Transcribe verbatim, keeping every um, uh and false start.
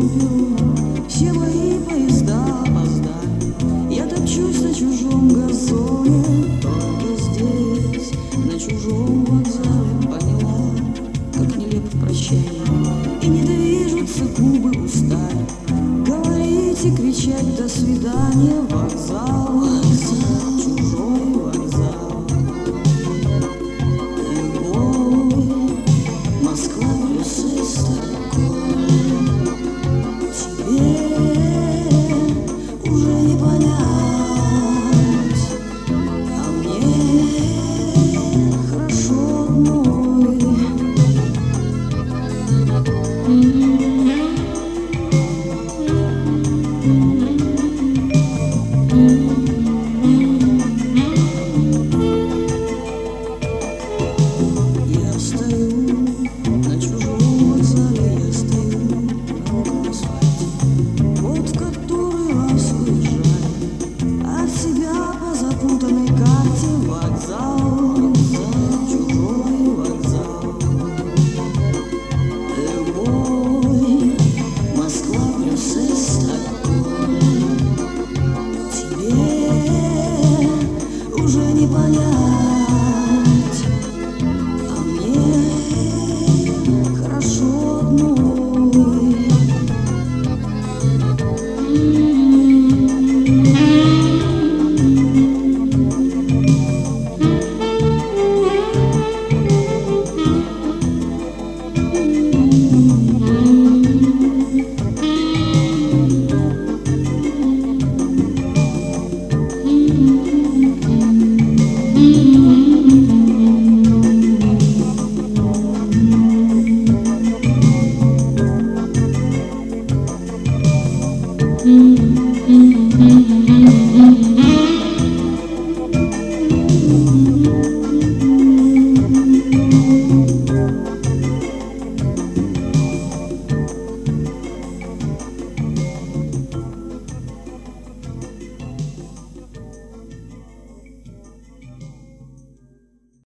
перрону, все мои поезда опоздали. Я топчусь на чужом газоне, только здесь, на чужом вокзале, поняла, как нелепо прощание, и не движутся губы устали. Говорить и кричать до свидания, вокзал, вокзал.